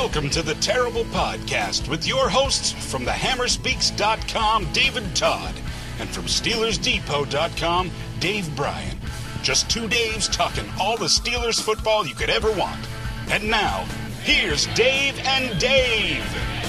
Welcome to the Terrible Podcast with your hosts from thehammerspeaks.com, David Todd, and from SteelersDepot.com, Dave Bryan. Just two Daves talking all the Steelers football you could ever want. And now, here's Dave and Dave.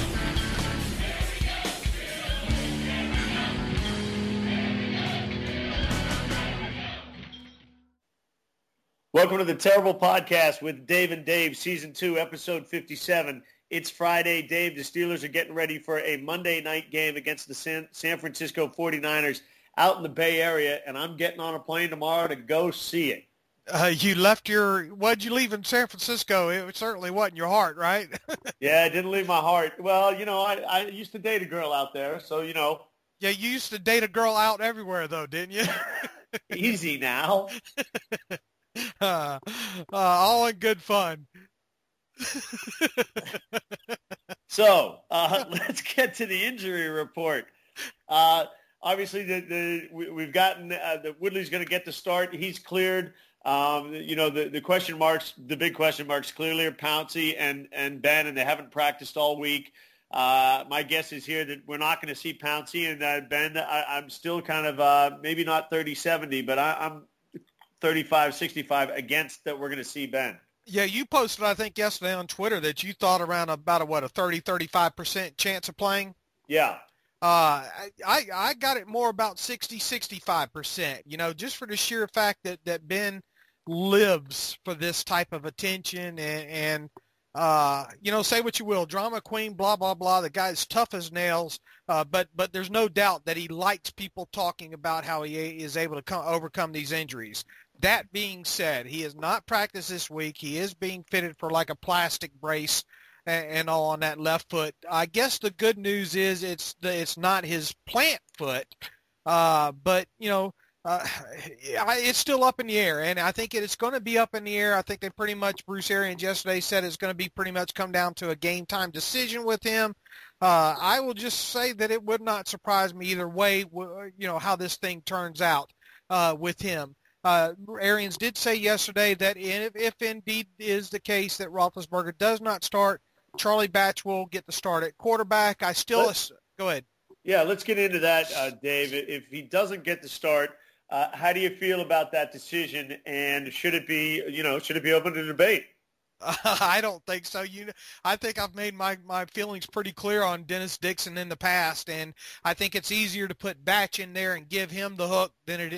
Welcome to the Terrible Podcast with Dave and Dave, Season 2, Episode 57. It's Friday. Dave, the Steelers are getting ready for a Monday night game against the San Francisco 49ers out in the Bay Area, and I'm getting on a plane tomorrow to go see it. What'd you leave in San Francisco? It certainly wasn't your heart, right? Yeah, I didn't leave my heart. Well, you know, I used to date a girl out there, so, you know. Yeah, you used to date a girl out everywhere, though, didn't you? Easy now. All in good fun. So let's get to the injury report. Obviously, we've gotten the Woodley's going to get the start. He's cleared. The question marks, the big question marks, clearly are Pouncey and Ben, and they haven't practiced all week. My guess is here that we're not going to see Pouncey and Ben. I'm still kind of maybe not 30-70, but I'm 35-65 against that we're going to see Ben. Yeah, you posted, I think, yesterday on Twitter that you thought around about a 35% chance of playing? Yeah. I got it more about 65%, you know, just for the sheer fact that Ben lives for this type of attention and say what you will, drama queen, blah, blah, blah. The guy's tough as nails, but there's no doubt that he likes people talking about how he is able to overcome these injuries. That being said, he has not practiced this week. He is being fitted for like a plastic brace and all on that left foot. I guess the good news is it's not his plant foot, but it's still up in the air, and I think it's going to be up in the air. I think Bruce Arians yesterday said it's going to be pretty much come down to a game time decision with him. I will just say that it would not surprise me either way, how this thing turns out with him. Arians did say yesterday that if indeed is the case that Roethlisberger does not start, Charlie Batch will get the start at quarterback. Go ahead. Yeah, let's get into that, Dave. If he doesn't get the start, how do you feel about that decision? And should it be open to debate? I don't think so. I think I've made my feelings pretty clear on Dennis Dixon in the past, and I think it's easier to put Batch in there and give him the hook than it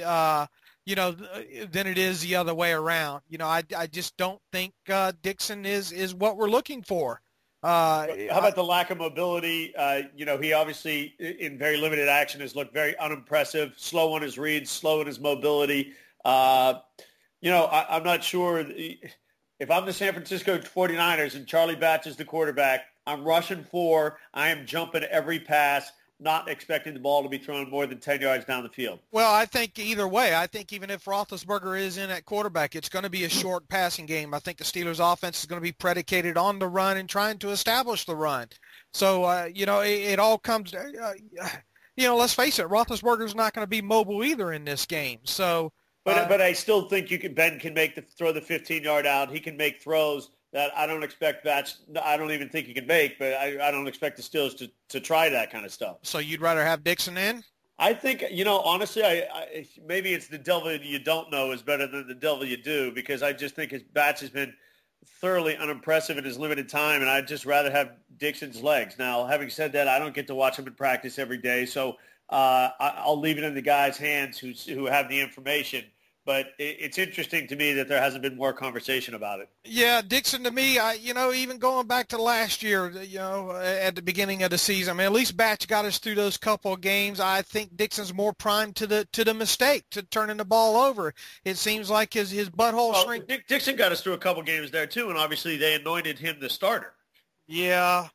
is the other way around. I just don't think Dixon is what we're looking for. How about the lack of mobility? He obviously, in very limited action, has looked very unimpressive, slow on his reads, slow in his mobility. I'm not sure. If I'm the San Francisco 49ers and Charlie Batch is the quarterback, I'm rushing for, I am jumping every pass, not expecting the ball to be thrown more than 10 yards down the field. Well, I think either way. I think even if Roethlisberger is in at quarterback, it's going to be a short passing game. I think the Steelers' offense is going to be predicated on the run and trying to establish the run. So, it all comes let's face it, Roethlisberger's not going to be mobile either in this game. So, But I still think Ben can throw the 15-yard out. He can make throws that I don't expect Batch. I don't even think he can make, but I don't expect the Steelers to try that kind of stuff. So you'd rather have Dixon in? I think, honestly, I maybe it's the devil you don't know is better than the devil you do, because I just think his Batch has been thoroughly unimpressive in his limited time, and I'd just rather have Dixon's legs. Now, having said that, I don't get to watch him in practice every day, so I'll leave it in the guys' hands who have the information. But it's interesting to me that there hasn't been more conversation about it. Yeah, Dixon, to me, even going back to last year, at the beginning of the season, at least Batch got us through those couple of games. I think Dixon's more primed to the mistake, to turning the ball over. It seems like his butthole shrink. Dixon got us through a couple of games there too, and obviously they anointed him the starter. Yeah.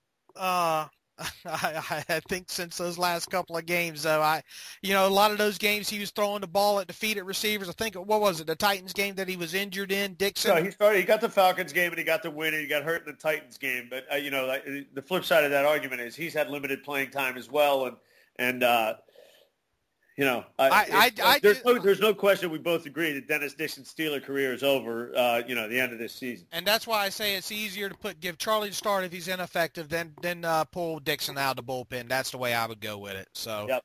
I think since those last couple of games, though, a lot of those games he was throwing the ball at defeated receivers. I think, what was it, the Titans game that he was injured in, Dixon? No, he got the Falcons game and he got the win and he got hurt in the Titans game. But, the flip side of that argument is he's had limited playing time as well. And there's no question we both agree that Dennis Dixon's Steeler career is over, at the end of this season. And that's why I say it's easier to give Charlie the start if he's ineffective than pull Dixon out of the bullpen. That's the way I would go with it. So. Yep.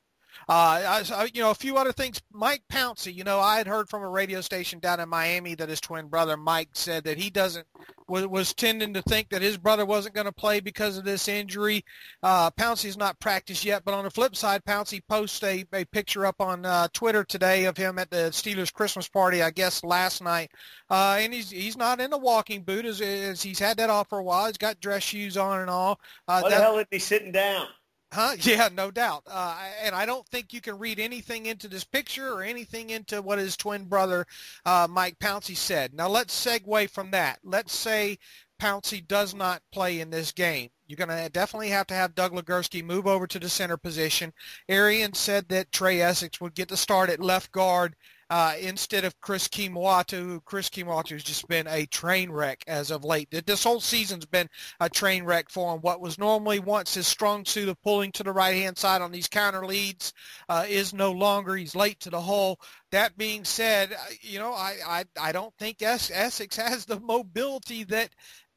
A few other things. Mike Pouncey, I had heard from a radio station down in Miami that his twin brother Mike said that he was tending to think that his brother wasn't going to play because of this injury. Pouncey's not practiced yet, but on the flip side, Pouncey posted a picture up on Twitter today of him at the Steelers Christmas party, I guess last night, and he's not in a walking boot as he's had that off for a while. He's got dress shoes on and all. Why the hell is he sitting down? Huh? Yeah, no doubt. And I don't think you can read anything into this picture or anything into what his twin brother, Mike Pouncey, said. Now, let's segue from that. Let's say Pouncey does not play in this game. You're going to definitely have to have Doug Legursky move over to the center position. Arian said that Trey Essex would get the start at left guard instead of Chris Kemoeatu. Chris Kemoeatu has just been a train wreck as of late. This whole season's been a train wreck for him. What was normally once his strong suit of pulling to the right-hand side on these counter leads is no longer. He's late to the hole. That being said, I don't think Essex has the mobility that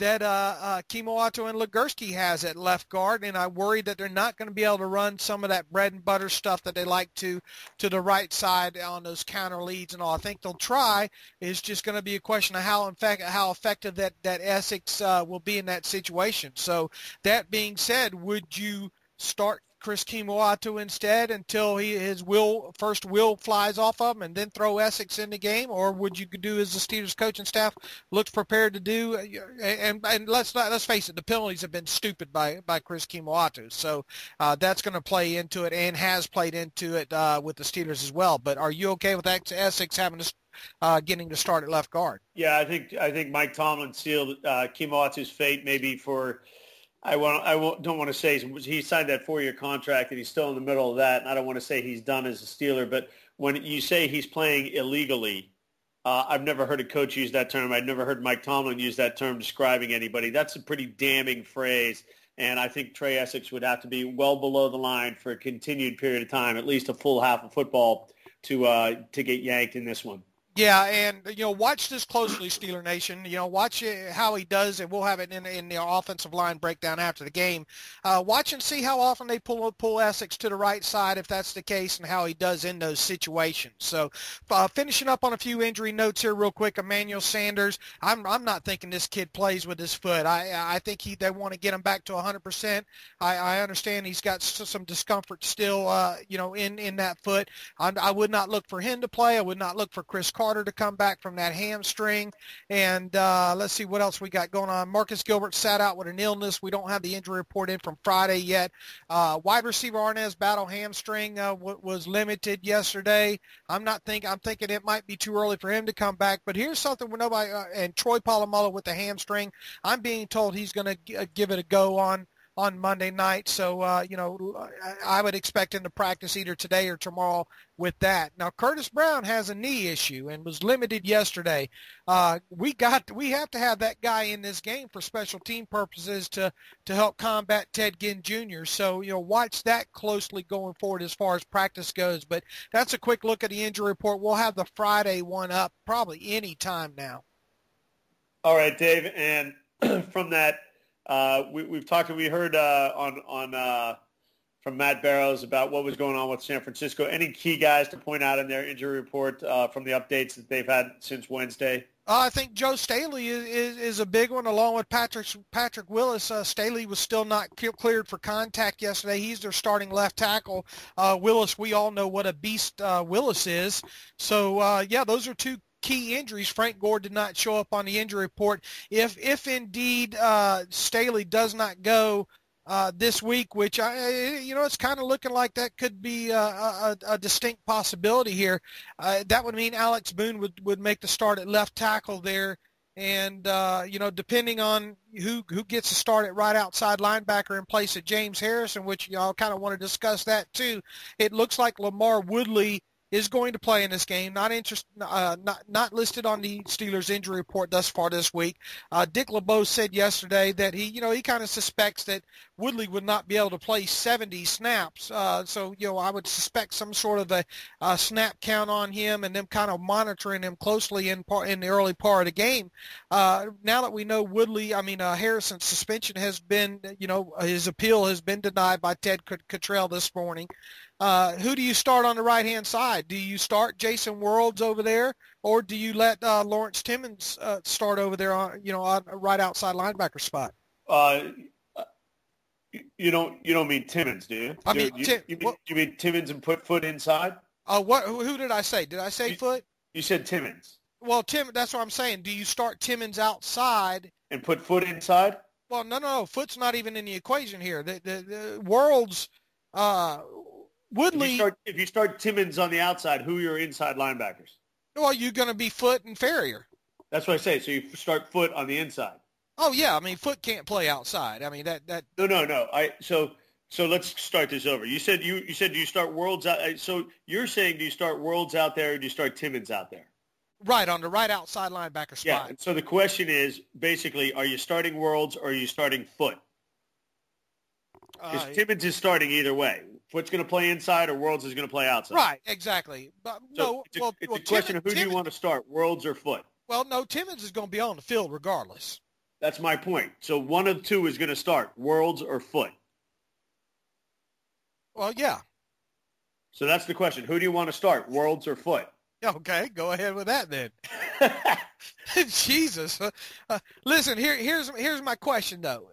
Kemoeatu and Legursky has at left guard, and I worry that they're not going to be able to run some of that bread and butter stuff that they like to the right side on those counter leads and all. I think they'll try. It's just going to be a question of how effective that Essex will be in that situation. So that being said, would you start Chris Kemoeatu instead until his first will flies off of him and then throw Essex in the game? Or would you do as the Steelers coaching staff looks prepared to do? And let's face it, the penalties have been stupid by Chris Kemoeatu. So that's going to play into it and has played into it with the Steelers as well. But are you okay with Essex having to getting to start at left guard? Yeah, I think Mike Tomlin sealed Kemoeatu's fate maybe for – don't want to say he signed that 4-year contract and he's still in the middle of that, and I don't want to say he's done as a Steeler. But when you say he's playing illegally, I've never heard a coach use that term. I've never heard Mike Tomlin use that term describing anybody. That's a pretty damning phrase, and I think Trey Essex would have to be well below the line for a continued period of time, at least a full half of football, to get yanked in this one. Yeah, and, watch this closely, Steeler Nation. Watch how he does, and we'll have it in the offensive line breakdown after the game. Watch and see how often they pull Essex to the right side, if that's the case, and how he does in those situations. So finishing up on a few injury notes here real quick. Emmanuel Sanders, I'm not thinking this kid plays with his foot. I think they want to get him back to 100%. I understand he's got some discomfort still, in that foot. I would not look for him to play. I would not look for Chris Carter to come back from that hamstring. And let's see what else we got going on. Marcus Gilbert sat out with an illness. We don't have the injury report in from Friday yet. Wide receiver Arnaz Battle hamstring was limited yesterday. I'm thinking it might be too early for him to come back. But here's something where nobody and Troy Polamalu with the hamstring. I'm being told he's going to give it a go on Monday night. So, I would expect him to practice either today or tomorrow with that. Now, Curtis Brown has a knee issue and was limited yesterday. We have to have that guy in this game for special team purposes to help combat Ted Ginn Jr. So, watch that closely going forward as far as practice goes. But that's a quick look at the injury report. We'll have the Friday one up probably any time now. All right, Dave. And from that, we heard from Matt Barrows about what was going on with San Francisco. Any key guys to point out in their injury report from the updates that they've had since Wednesday? I think Joe Staley is a big one, along with Patrick Willis. Staley was still not cleared for contact yesterday. He's their starting left tackle. Willis, we all know what a beast Willis is. So, those are two key injuries. Frank Gore did not show up on the injury report. If indeed Staley does not go this week, which it's kind of looking like that could be a distinct possibility here, that would mean Alex Boone would make the start at left tackle there. And, depending on who gets to start at right outside linebacker in place of James Harrison, which y'all kind of want to discuss that too, it looks like Lamar Woodley is going to play in this game. Not listed on the Steelers injury report thus far this week. Dick LeBeau said yesterday that he kind of suspects that Woodley would not be able to play 70 snaps. So I would suspect some sort of a snap count on him, and them kind of monitoring him closely in the early part of the game. Now that we know Harrison's suspension has been, his appeal has been denied by Ted Cottrell this morning. Who do you start on the right-hand side? Do you start Jason Worlds over there, or do you let Lawrence Timmons start over there on a right outside linebacker spot? You don't mean Timmons, do you? You mean Timmons and put Foot inside? Who did I say? Did I say Foot? You said Timmons. Well, that's what I'm saying. Do you start Timmons outside and put Foot inside? Well, no. Foot's not even in the equation here. The Worlds. Woodley. If you start Timmons on the outside, who are your inside linebackers? Well, you're going to be Foot and Ferrier. That's what I say. So you start Foot on the inside. Oh yeah, Foot can't play outside. that. No. So let's start this over. You said do you start Worlds out? So you're saying do you start Worlds out there, or do you start Timmons out there? Right, on the right outside linebacker spot. Yeah. And so the question is basically, are you starting Worlds or are you starting Foot? Because Timmons is starting either way. Foot's going to play inside, or Worlds is going to play outside. Right, exactly. But so it's a question of who do you want to start, Worlds or Foot? Well, no, Timmons is going to be on the field regardless. That's my point. So one of the two is going to start, Worlds or Foot. Well, yeah. So that's the question. Who do you want to start, Worlds or Foot? Okay, go ahead with that then. Jesus. Listen, here's my question though.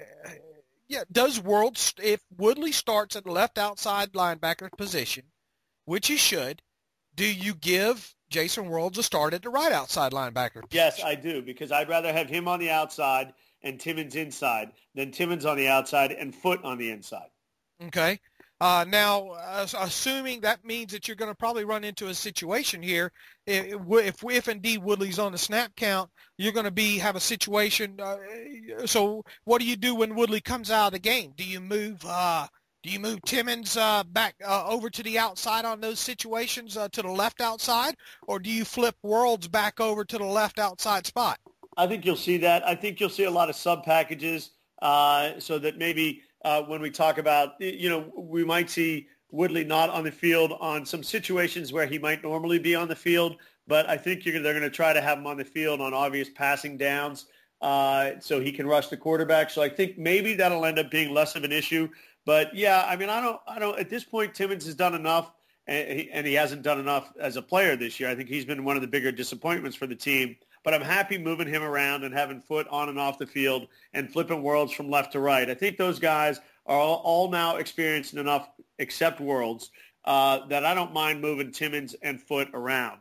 Does Worlds, if Woodley starts at the left outside linebacker position, which he should, do you give Jason Worlds a start at the right outside linebacker position? Yes, I do, because I'd rather have him on the outside and Timmons inside than Timmons on the outside and Foot on the inside. Okay. Now, assuming that means that you're going to probably run into a situation here, if indeed Woodley's on the snap count, you're going to have a situation. So what do you do when Woodley comes out of the game? Do you move Timmons back over to the outside on those situations to the left outside, or do you flip Worlds back over to the left outside spot? I think you'll see that. I think you'll see a lot of sub packages so that maybe when we talk about, we might see Woodley not on the field on some situations where he might normally be on the field, but I think they're going to try to have him on the field on obvious passing downs so he can rush the quarterback. So I think maybe that'll end up being less of an issue. But yeah, I don't. At this point, Timmons has done enough, and he hasn't done enough as a player this year. I think he's been one of the bigger disappointments for the team. But I'm happy moving him around and having Foot on and off the field and flipping Worlds from left to right. I think those guys are all now experienced enough, except Worlds, that I don't mind moving Timmons and Foot around.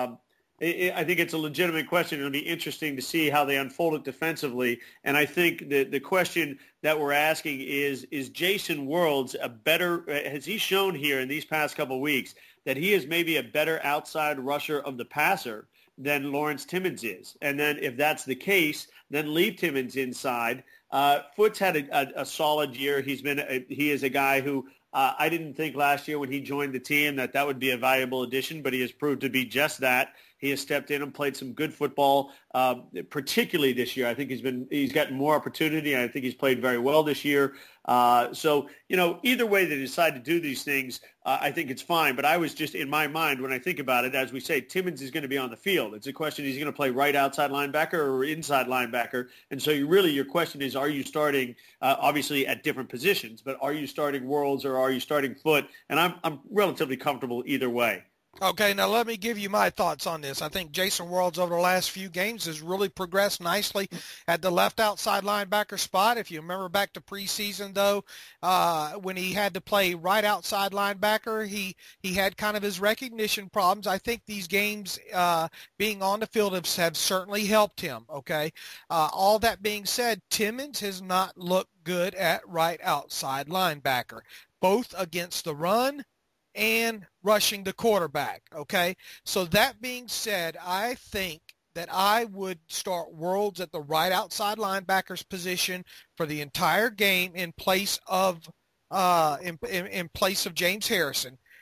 I think it's a legitimate question. It'll be interesting to see how they unfold it defensively. And I think the question that we're asking is Jason Worlds has he shown here in these past couple of weeks that he is maybe a better outside rusher of the passer than Lawrence Timmons is? And then if that's the case, then leave Timmons inside. Foot's had a solid year. He is a guy who I didn't think last year when he joined the team that would be a valuable addition, but he has proved to be just that. He has stepped in and played some good football, particularly this year. I think he's gotten more opportunity. I think he's played very well this year. So, either way they decide to do these things, I think it's fine. But I was just in my mind when I think about it, as we say, Timmons is going to be on the field. It's a question, he's going to play right outside linebacker or inside linebacker. And so your question is, are you starting, obviously at different positions, but are you starting Worlds or are you starting Foot? And I'm relatively comfortable either way. Okay, now let me give you my thoughts on this. I think Jason Worlds over the last few games has really progressed nicely at the left outside linebacker spot. If you remember back to preseason, though, when he had to play right outside linebacker, he had kind of his recognition problems. I think these games being on the field have certainly helped him, okay? All that being said, Timmons has not looked good at right outside linebacker, both against the run and rushing the quarterback, okay? So that being said, I think that I would start Worlds at the right outside linebacker's position for the entire game in place of James Harrison.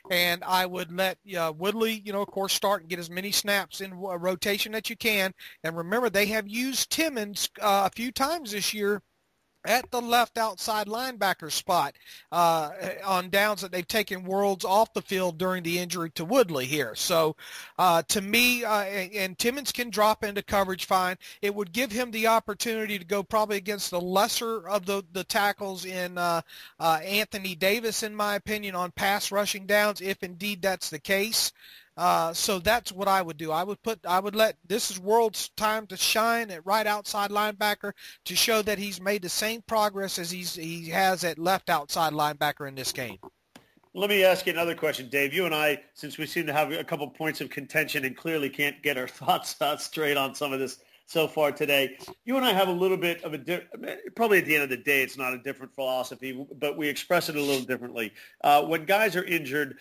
and I would let Woodley, of course, start and get as many snaps in rotation that you can. And remember, they have used Timmons a few times this year at the left outside linebacker spot on downs that they've taken Worlds off the field during the injury to Woodley here. So to me, and Timmons can drop into coverage fine. It would give him the opportunity to go probably against the lesser of the tackles in Anthony Davis, in my opinion, on pass rushing downs, if indeed that's the case. So that's what I would do. I would let this is World's time to shine at right outside linebacker to show that he's made the same progress as he has at left outside linebacker in this game. Let me ask you another question, Dave. You and I, since we seem to have a couple points of contention and clearly can't get our thoughts out straight on some of this so far today, you and I have a little bit of probably at the end of the day, it's not a different philosophy, but we express it a little differently. When guys are injured,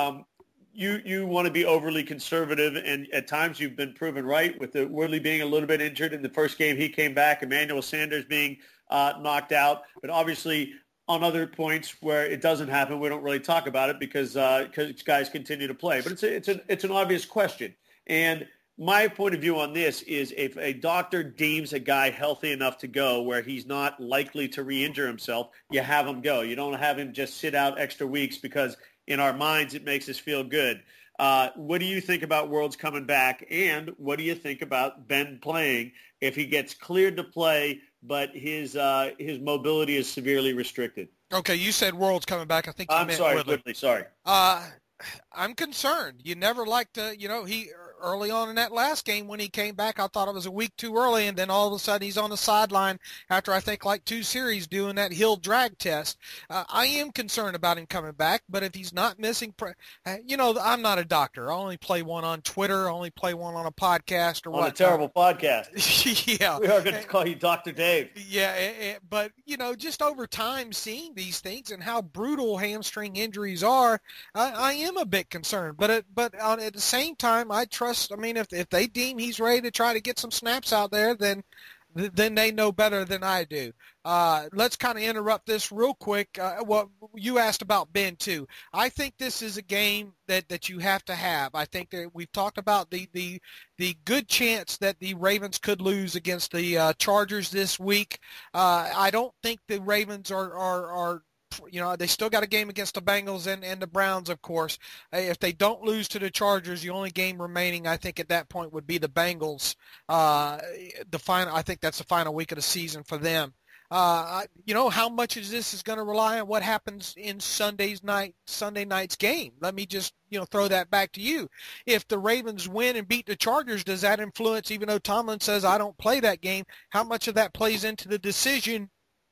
You want to be overly conservative, and at times you've been proven right with the Woodley being a little bit injured in the first game he came back, Emmanuel Sanders being knocked out. But obviously on other points where it doesn't happen, we don't really talk about it because guys continue to play. But it's an obvious question. And my point of view on this is if a doctor deems a guy healthy enough to go where he's not likely to re-injure himself, you have him go. You don't have him just sit out extra weeks because in our minds, it makes us feel good. What do you think about Worlds coming back? And what do you think about Ben playing if he gets cleared to play, but his mobility is severely restricted? Okay, you said Worlds coming back. I think you meant Woodley. Sorry. I'm concerned. You never like to, he early on in that last game when he came back, I thought it was a week too early, and then all of a sudden he's on the sideline after I think like 2 series doing that hill drag test. I am concerned about him coming back, but if he's not missing, I'm not a doctor. I only play one on Twitter. I only play one on a podcast or what. On a terrible podcast. Yeah. We are going to call you Dr. Dave. Yeah, but, just over time seeing these things and how brutal hamstring injuries are, I am a bit concerned. But at the same time, I trust. I mean, if they deem he's ready to try to get some snaps out there, then they know better than I do. Let's kind of interrupt this real quick. What you asked about Ben too. I think this is a game that you have to have. I think that we've talked about the good chance that the Ravens could lose against the Chargers this week. I don't think the Ravens are they still got a game against the Bengals and the Browns, of course. If they don't lose to the Chargers, the only game remaining, I think, at that point would be the Bengals. I think that's the final week of the season for them. How much of this is going to rely on what happens in Sunday night's game? Let me just, throw that back to you. If the Ravens win and beat the Chargers, does that influence, even though Tomlin says I don't play that game, how much of that plays into the decision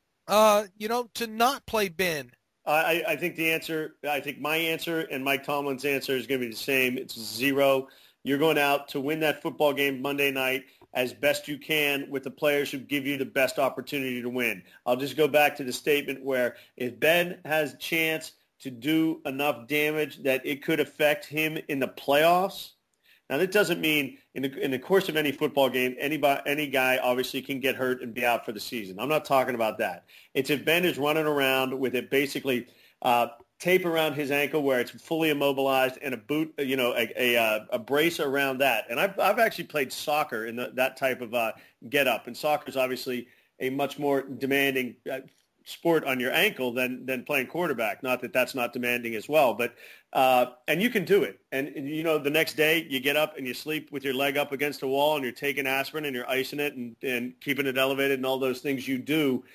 to not play Ben? I think my answer and Mike Tomlin's answer is going to be the same. It's 0. You're going out to win that football game Monday night as best you can with the players who give you the best opportunity to win. I'll just go back to the statement where if Ben has a chance to do enough damage that it could affect him in the playoffs. Now, that doesn't mean in the course of any football game, any guy obviously can get hurt and be out for the season. I'm not talking about that. It's if Ben is running around with it basically tape around his ankle where it's fully immobilized and a boot, a brace around that. And I've actually played soccer in that type of get up. And soccer is obviously a much more demanding sport on your ankle than playing quarterback. Not that that's not demanding as well, but and you can do it. And the next day you get up and you sleep with your leg up against a wall and you're taking aspirin and you're icing it and keeping it elevated and all those things you do.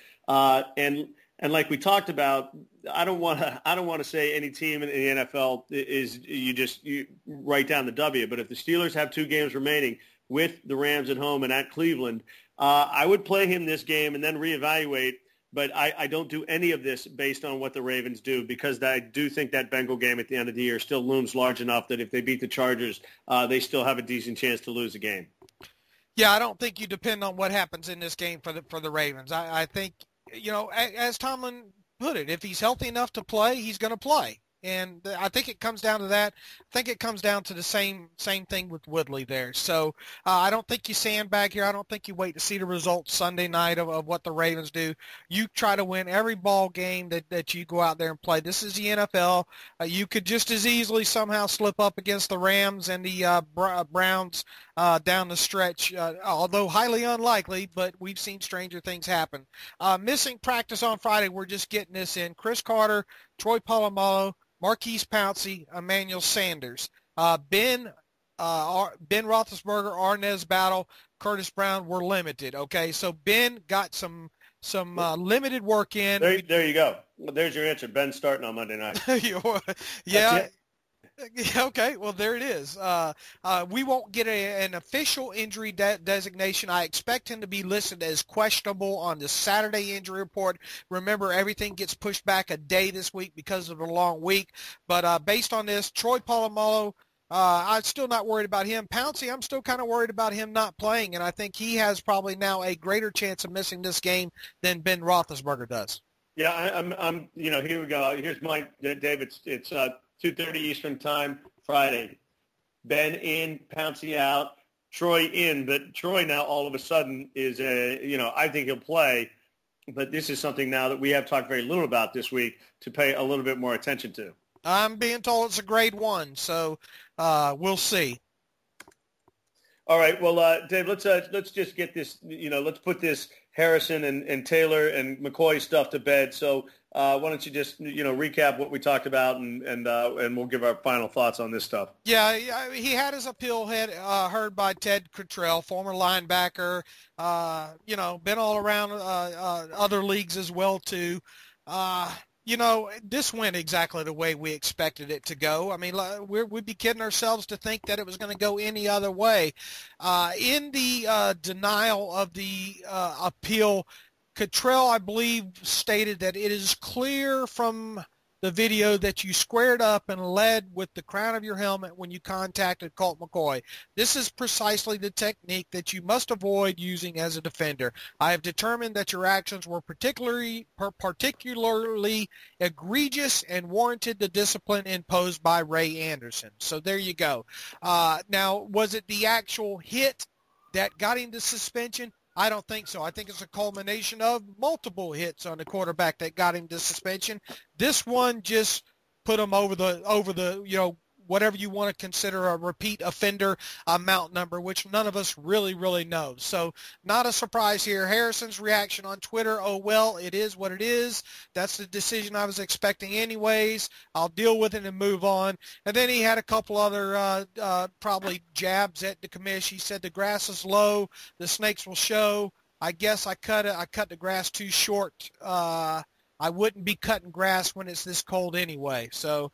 And like we talked about, I don't want to say any team in the NFL is you write down the W. But if the Steelers have 2 games remaining with the Rams at home and at Cleveland, I would play him this game and then reevaluate. But I don't do any of this based on what the Ravens do because I do think that Bengal game at the end of the year still looms large enough that if they beat the Chargers, they still have a decent chance to lose the game. Yeah, I don't think you depend on what happens in this game for the Ravens. I think, as Tomlin put it, if he's healthy enough to play, he's going to play. And I think it comes down to that. I think it comes down to the same thing with Woodley there. So I don't think you sandbag here. I don't think you wait to see the results Sunday night of what the Ravens do. You try to win every ball game that you go out there and play. This is the NFL. You could just as easily somehow slip up against the Rams and the Browns down the stretch, although highly unlikely, but we've seen stranger things happen. Missing practice on Friday, we're just getting this in. Chris Carter, Troy Polamalu, Marquise Pouncey, Emmanuel Sanders. Ben Roethlisberger, Arnaz Battle, Curtis Brown were limited, okay? So Ben got some limited work in. There you go. Well, there's your answer. Ben's starting on Monday night. Yeah. Okay, well, there it is. We won't get an official injury designation. I expect him to be listed as questionable on the Saturday injury report. Remember, everything gets pushed back a day this week because of the long week. But based on this, Troy Polamalu, I'm still not worried about him. Pouncey, I'm still kind of worried about him not playing, and I think he has probably now a greater chance of missing this game than Ben Roethlisberger does. Yeah, I'm. Here we go. Here's mine, Dave. It's 2:30 Eastern time, Friday. Ben in, Pouncey out, Troy in. But Troy now all of a sudden is, I think he'll play. But this is something now that we have talked very little about this week to pay a little bit more attention to. I'm being told it's a grade 1, so we'll see. All right. Well, Dave, let's just get this, let's put this Harrison and Taylor and McCoy stuff to bed. So why don't you just, recap what we talked about and we'll give our final thoughts on this stuff. Yeah, he had his appeal heard by Ted Cottrell, former linebacker, been all around other leagues as well, too. This went exactly the way we expected it to go. I mean, we'd be kidding ourselves to think that it was going to go any other way. In the denial of the appeal, Cottrell, I believe, stated that it is clear from the video that you squared up and led with the crown of your helmet when you contacted Colt McCoy. This is precisely the technique that you must avoid using as a defender. I have determined that your actions were particularly egregious and warranted the discipline imposed by Ray Anderson. So there you go. Now, was it the actual hit that got him to suspension? I don't think so. I think it's a culmination of multiple hits on the quarterback that got him to suspension. This one just put him over the whatever you want to consider a repeat offender amount number, which none of us really know. So not a surprise here. Harrison's reaction on Twitter, oh, well, it is what it is. That's the decision I was expecting anyways. I'll deal with it and move on. And then he had a couple other probably jabs at the commish. He said the grass is low, the snakes will show. I guess I cut the grass too short. I wouldn't be cutting grass when it's this cold anyway. So,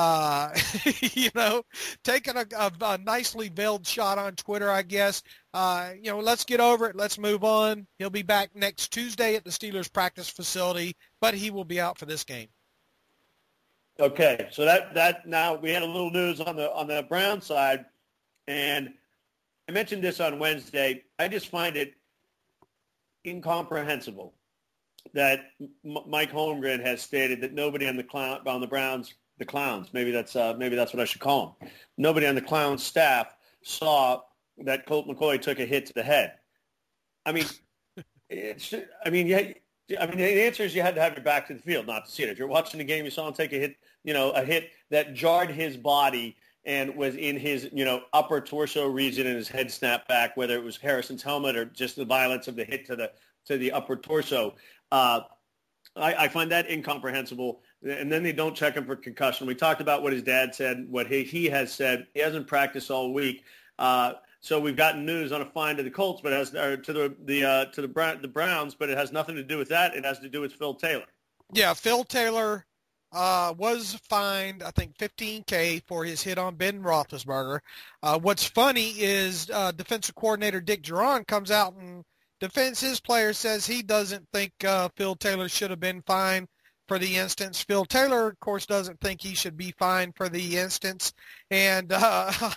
taking a nicely veiled shot on Twitter, I guess. Let's get over it. Let's move on. He'll be back next Tuesday at the Steelers practice facility, but he will be out for this game. Okay, so that now we had a little news on the Brown side, and I mentioned this on Wednesday. I just find it incomprehensible that Mike Holmgren has stated that nobody on the Browns. The Clowns, maybe that's what I should call them. Nobody on the Clowns staff saw that Colt McCoy took a hit to the head. I mean, the answer is you had to have your back to the field not to see it. If you're watching the game, you saw him take a hit that jarred his body and was in his upper torso region, and his head snapped back. Whether it was Harrison's helmet or just the violence of the hit to the upper torso, I find that incomprehensible. And then they don't check him for concussion. We talked about what his dad said, what he has said. He hasn't practiced all week. So we've gotten news on a fine to the Colts, but it has to the Browns, but it has nothing to do with that. It has to do with Phil Taylor. Yeah, Phil Taylor was fined, I think, $15,000 for his hit on Ben Roethlisberger. What's funny is defensive coordinator Dick Jauron comes out and defends his player, says he doesn't think Phil Taylor should have been fined for the instance. Phil Taylor, of course, doesn't think he should be fined for the instance. And, how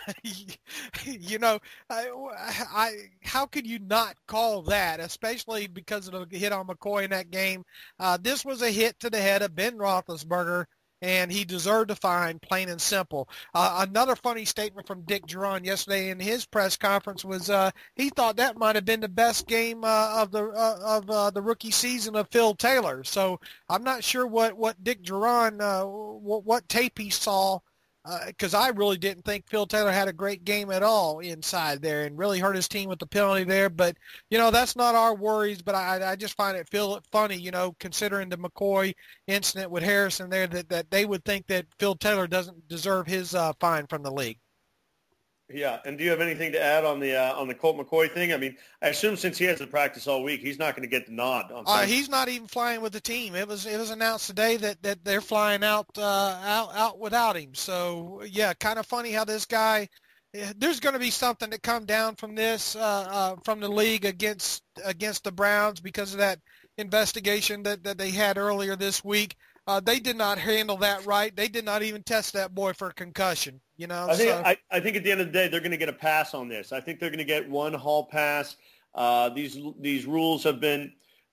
could you not call that, especially because of the hit on McCoy in that game? This was a hit to the head of Ben Roethlisberger, and he deserved a fine, plain and simple. Another funny statement from Dick Jauron yesterday in his press conference was he thought that might have been the best game of the rookie season of Phil Taylor. So I'm not sure what Dick Jauron, what tape he saw, because I really didn't think Phil Taylor had a great game at all inside there and really hurt his team with the penalty there. But, that's not our worries. But I just find it funny, considering the McCoy incident with Harrison there, that they would think that Phil Taylor doesn't deserve his fine from the league. Yeah, and do you have anything to add on the Colt McCoy thing? I mean, I assume since he hasn't practiced all week, he's not going to get the nod on Sunday. He's not even flying with the team. It was announced today that they're flying out without him. So yeah, kind of funny how this guy. There's going to be something that come down from this from the league against the Browns because of that investigation that they had earlier this week. They did not handle that right. They did not even test that boy for a concussion. I think at the end of the day, they're going to get a pass on this. I think they're going to get one hall pass. These rules have been,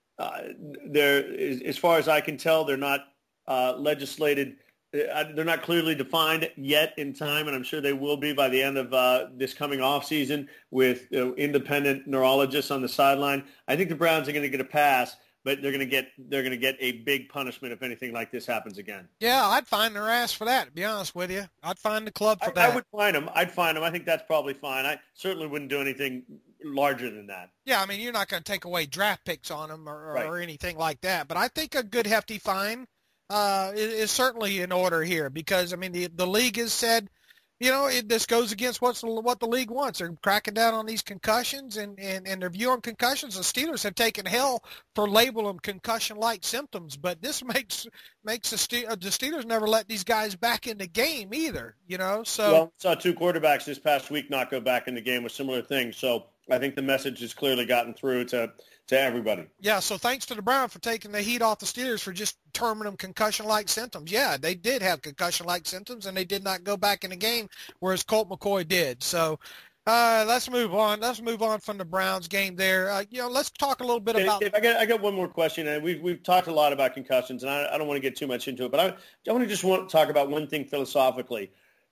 as far as I can tell, they're not legislated. They're not clearly defined yet in time, and I'm sure they will be by the end of this coming off season with independent neurologists on the sideline. I think the Browns are going to get a pass. But they're going to get a big punishment if anything like this happens again. Yeah, I'd fine their ass for that, to be honest with you. I'd fine the club for that. I would fine them. I'd fine them. I think that's probably fine. I certainly wouldn't do anything larger than that. Yeah, I mean, you're not going to take away draft picks on them or anything like that. But I think a good hefty fine is certainly in order here because, I mean, the league has said, this goes against what the league wants. They're cracking down on these concussions and their view on concussions. The Steelers have taken hell for labeling them concussion-like symptoms, but this makes the Steelers never let these guys back in the game either. So well, saw two quarterbacks this past week not go back in the game with similar things. So I think the message has clearly gotten through to everybody. Yeah, so thanks to the Browns for taking the heat off the Steelers for just terming them concussion-like symptoms. Yeah, they did have concussion-like symptoms, and they did not go back in the game, whereas Colt McCoy did. So let's move on. Let's move on from the Browns game there. Let's talk a little bit about – I got one more question, and we've talked a lot about concussions, and I don't want to get too much into it, but I want to talk about one thing philosophically.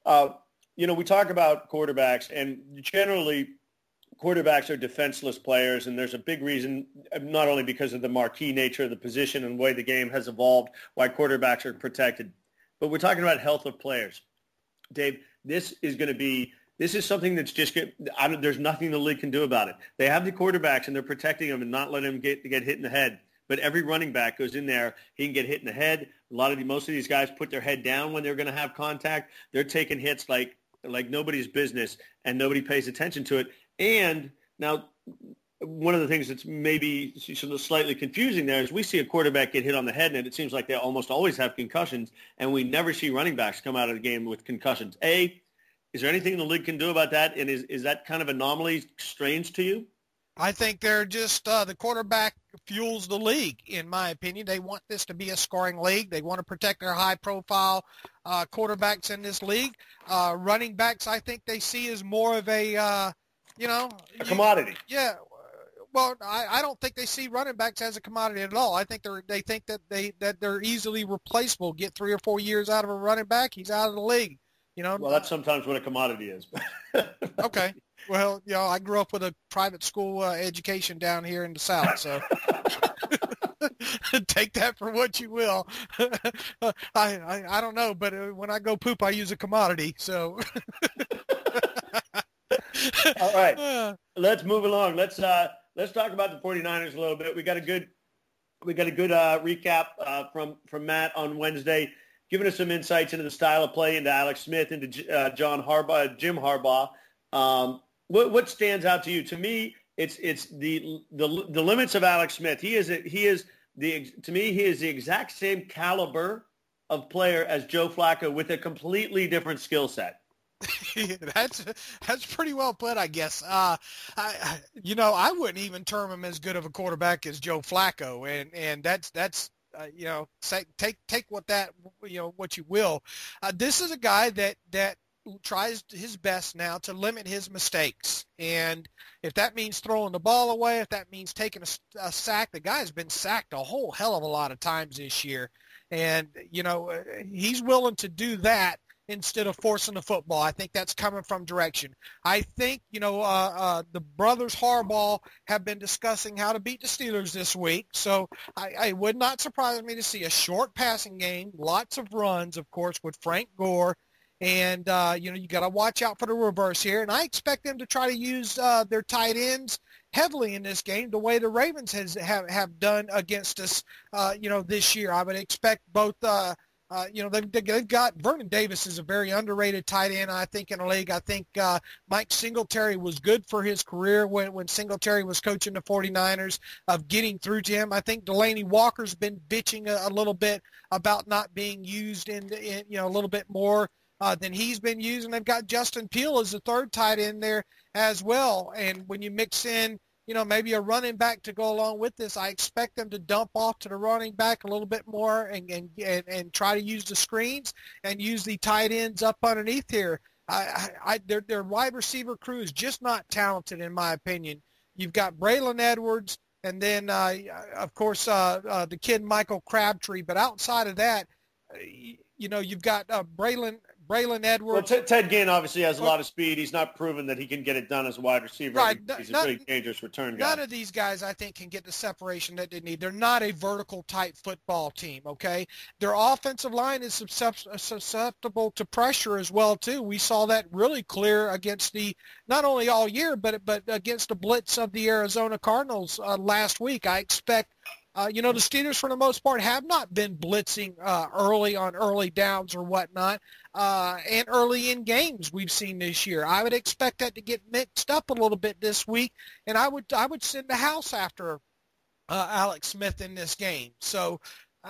We talk about quarterbacks, and generally – quarterbacks are defenseless players, and there's a big reason, not only because of the marquee nature of the position and the way the game has evolved, why quarterbacks are protected. But we're talking about health of players. Dave, this is something that's just there's nothing the league can do about it. They have the quarterbacks, and they're protecting them and not letting them get hit in the head. But every running back goes in there, he can get hit in the head. Most of these guys put their head down when they're going to have contact. They're taking hits like nobody's business, and nobody pays attention to it. And now, one of the things that's maybe slightly confusing there is we see a quarterback get hit on the head, and it seems like they almost always have concussions, and we never see running backs come out of the game with concussions. Is there anything the league can do about that, and is that kind of anomaly strange to you? I think they're just the quarterback fuels the league, in my opinion. They want this to be a scoring league. They want to protect their high-profile quarterbacks in this league. Running backs, I think they see as more of a a commodity. Yeah. Well, I don't think they see running backs as a commodity at all. I think they think that they're easily replaceable. Get 3 or 4 years out of a running back, he's out of the league. Well, that's sometimes what a commodity is. Okay. Well, I grew up with a private school education down here in the South, so take that for what you will. I don't know, but when I go poop, I use a commodity. So. All right, let's move along. Let's talk about the 49ers a little bit. We got a good recap from Matt on Wednesday, giving us some insights into the style of play, into Alex Smith, into Jim Harbaugh. What stands out to you? To me, it's the limits of Alex Smith. He is the exact same caliber of player as Joe Flacco with a completely different skill set. That's pretty well put, I guess. I wouldn't even term him as good of a quarterback as Joe Flacco, and that's take what you will. This is a guy that tries his best now to limit his mistakes. And if that means throwing the ball away, if that means taking a sack, the guy's been sacked a whole hell of a lot of times this year. And, he's willing to do that instead of forcing the football. I think that's coming from direction. I think, the brothers Harbaugh have been discussing how to beat the Steelers this week. So I would not surprise me to see a short passing game, lots of runs, of course, with Frank Gore. And, you got to watch out for the reverse here. And I expect them to try to use their tight ends heavily in this game, the way the Ravens have done against us, this year. I would expect both they've got Vernon Davis is a very underrated tight end, I think, in the league. I think Mike Singletary was good for his career when Singletary was coaching the 49ers of getting through to him. I think Delaney Walker's been bitching a little bit about not being used in a little bit more than he's been used. And they've got Justin Peele as the third tight end there as well. And when you mix in, maybe a running back to go along with this, I expect them to dump off to the running back a little bit more and try to use the screens and use the tight ends up underneath here. Their wide receiver crew is just not talented, in my opinion. You've got Braylon Edwards and then, of course, the kid Michael Crabtree. But outside of that, you've got Braylon Edwards. Well, Ted Ginn obviously has a lot of speed. He's not proven that he can get it done as a wide receiver. Right. He's a pretty dangerous return guy. None of these guys, I think, can get the separation that they need. They're not a vertical-type football team, okay? Their offensive line is susceptible to pressure as well, too. We saw that really clear against not only all year, but against the blitz of the Arizona Cardinals last week. I expect the Steelers, for the most part, have not been blitzing early on early downs or whatnot, and early in games we've seen this year. I would expect that to get mixed up a little bit this week, and I would send the house after Alex Smith in this game. So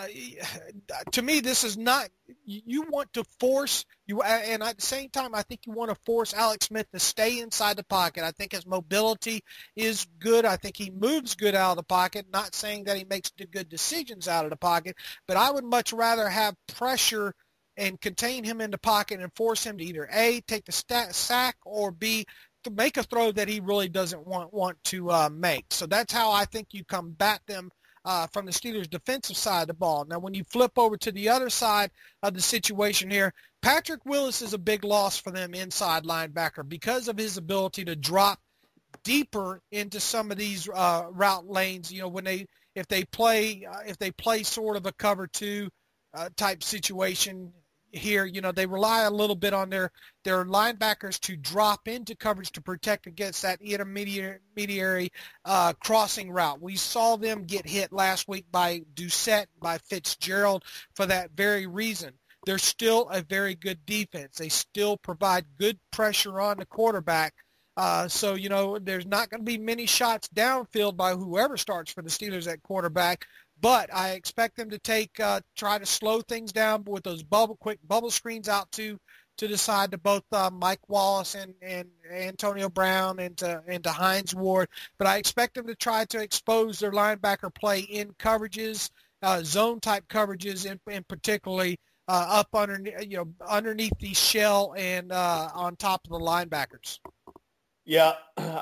to me, this is not – you want to force – and at the same time, I think you want to force Alex Smith to stay inside the pocket. I think his mobility is good. I think he moves good out of the pocket, not saying that he makes good decisions out of the pocket, but I would much rather have pressure and contain him in the pocket and force him to either A, take the sack, or B, to make a throw that he really doesn't want to make. So that's how I think you combat them from the Steelers' defensive side of the ball. Now, when you flip over to the other side of the situation here, Patrick Willis is a big loss for them inside linebacker because of his ability to drop deeper into some of these route lanes. If they play sort of a cover two type situation here, they rely a little bit on their linebackers to drop into coverage to protect against that intermediary crossing route. We saw them get hit last week by Doucette, by Fitzgerald for that very reason. They're still a very good defense. They still provide good pressure on the quarterback. So there's not going to be many shots downfield by whoever starts for the Steelers at quarterback. But I expect them to try to slow things down with those quick bubble screens out to the side to both Mike Wallace and Antonio Brown and to Hines Ward. But I expect them to try to expose their linebacker play in coverages, zone type coverages, and particularly up underneath the shell and on top of the linebackers. Yeah,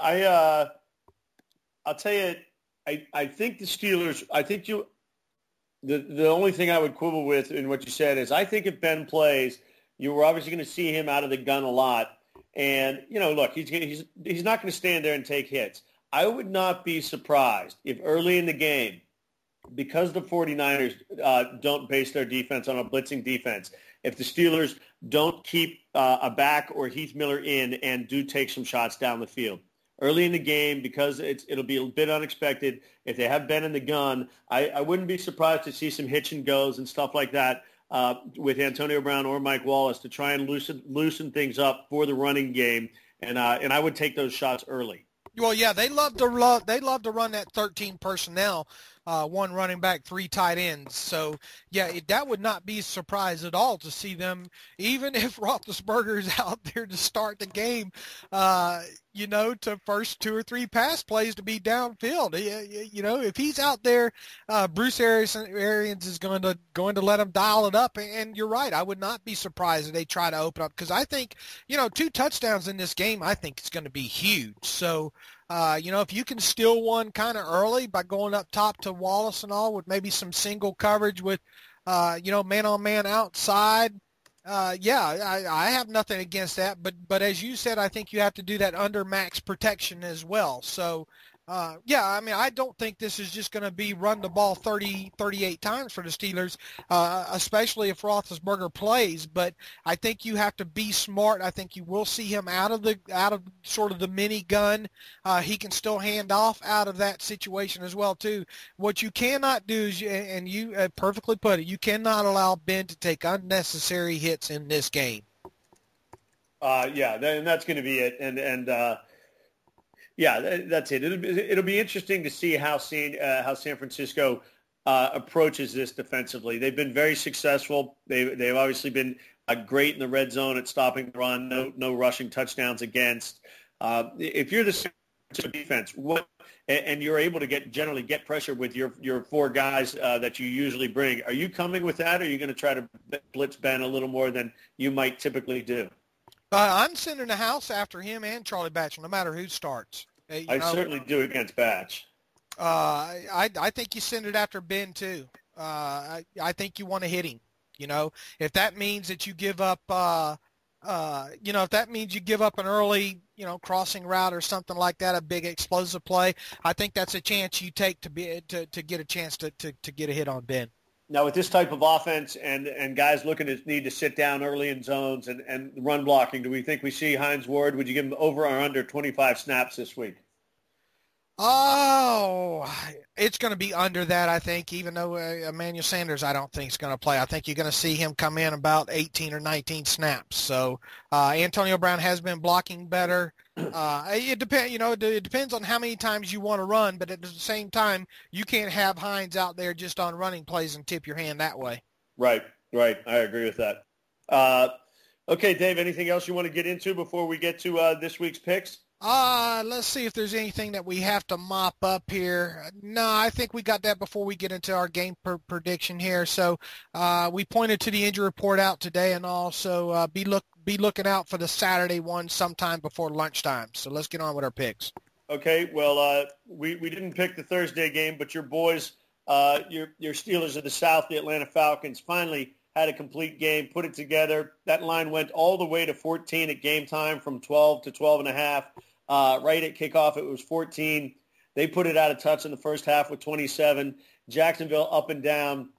I'll tell you. I think the Steelers, the only thing I would quibble with in what you said is I think if Ben plays, you were obviously going to see him out of the gun a lot. And, look, he's not going to stand there and take hits. I would not be surprised if early in the game, because the 49ers don't base their defense on a blitzing defense, if the Steelers don't keep a back or Heath Miller in and do take some shots down the field. Early in the game, because it'll be a bit unexpected. If they have Ben in the gun, I wouldn't be surprised to see some hitch and goes and stuff like that with Antonio Brown or Mike Wallace to try and loosen things up for the running game. And I would take those shots early. Well, yeah, they love to run that 13 personnel one running back, three tight ends. So, yeah, that would not be a surprise at all to see them, even if Roethlisberger is out there to start the game, to first two or three pass plays to be downfield. If he's out there, Bruce Arians is going to let him dial it up. And you're right. I would not be surprised if they try to open up, because I think, 2 touchdowns in this game, I think it's going to be huge. So, if you can steal one kind of early by going up top to Wallace and all with maybe some single coverage with, man-on-man outside, I have nothing against that. But as you said, I think you have to do that under max protection as well. So, I don't think this is just going to be run the ball 30, 38 times for the Steelers, especially if Roethlisberger plays. But I think you have to be smart. I think you will see him out of sort of the mini gun. He can still hand off out of that situation as well too. What you cannot do is, and you perfectly put it, you cannot allow Ben to take unnecessary hits in this game. And that's going to be it. Yeah, that's it. It'll be interesting to see how San Francisco approaches this defensively. They've been very successful. They've obviously been great in the red zone at stopping the run. No rushing touchdowns against. If you're the San Francisco defense, and you're able to generally get pressure with your 4 guys that you usually bring, are you coming with that, or are you going to try to blitz Ben a little more than you might typically do? I'm sending the house after him and Charlie Batch, no matter who starts. I certainly do against Batch. I think you send it after Ben too. I think you want to hit him. If that means that you give up, if that means you give up an early, crossing route or something like that, a big explosive play, I think that's a chance you take to get a chance to get a hit on Ben. Now, with this type of offense and guys looking to need to sit down early in zones and run blocking, do we think we see Hines Ward? Would you give him over or under 25 snaps this week? Oh, it's going to be under that, I think, even though Emmanuel Sanders I don't think is going to play. I think you're going to see him come in about 18 or 19 snaps. So Antonio Brown has been blocking better. It depends on how many times you want to run, but at the same time, you can't have Hines out there just on running plays and tip your hand that way. Right. I agree with that. Okay, Dave, anything else you want to get into before we get to this week's picks? Let's see if there's anything that we have to mop up here. No, I think we got that before we get into our game prediction here. So we pointed to the injury report out today, and also be looking out for the Saturday one sometime before lunchtime. So let's get on with our picks. Okay, well, we didn't pick the Thursday game, but your boys, your Steelers of the South, the Atlanta Falcons, finally had a complete game, put it together. That line went all the way to 14 at game time, from 12 to 12.5. Right at kickoff, it was 14. They put it out of touch in the first half with 27. Jacksonville up and down.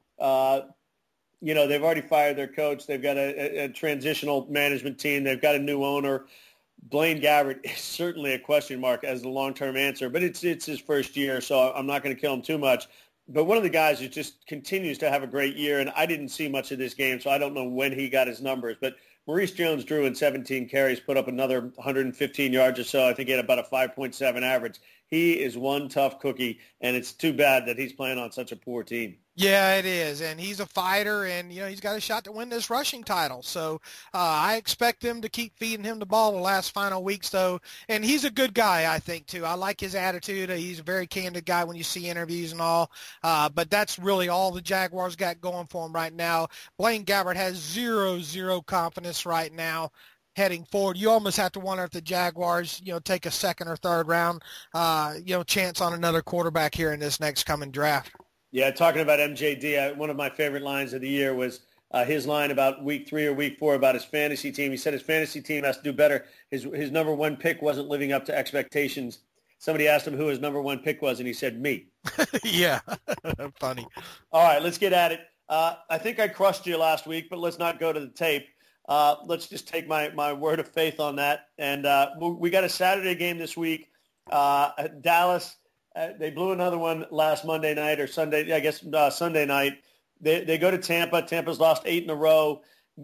They've already fired their coach. They've got a transitional management team. They've got a new owner. Blaine Gabbert is certainly a question mark as the long-term answer, but it's his first year, so I'm not going to kill him too much. But one of the guys who just continues to have a great year, and I didn't see much of this game, so I don't know when he got his numbers, but Maurice Jones-Drew in 17 carries put up another 115 yards or so. I think he had about a 5.7 average. He is one tough cookie, and it's too bad that he's playing on such a poor team. Yeah, it is, and he's a fighter, and he's got a shot to win this rushing title. So I expect them to keep feeding him the ball the last final weeks, though. And he's a good guy, I think, too. I like his attitude. He's a very candid guy when you see interviews and all. But that's really all the Jaguars got going for him right now. Blaine Gabbert has zero confidence right now heading forward. You almost have to wonder if the Jaguars, take a second or third round, chance on another quarterback here in this next coming draft. Yeah, talking about MJD, one of my favorite lines of the year was his line about week 3 or week 4 about his fantasy team. He said his fantasy team has to do better. His number one pick wasn't living up to expectations. Somebody asked him who his number one pick was, and he said, me. Yeah, funny. All right, let's get at it. I think I crushed you last week, but let's not go to the tape. Let's just take my word of faith on that. And we got a Saturday game this week. Dallas. They blew another one last Monday night or Sunday, I guess Sunday night. They go to Tampa. Tampa's lost 8 in a row.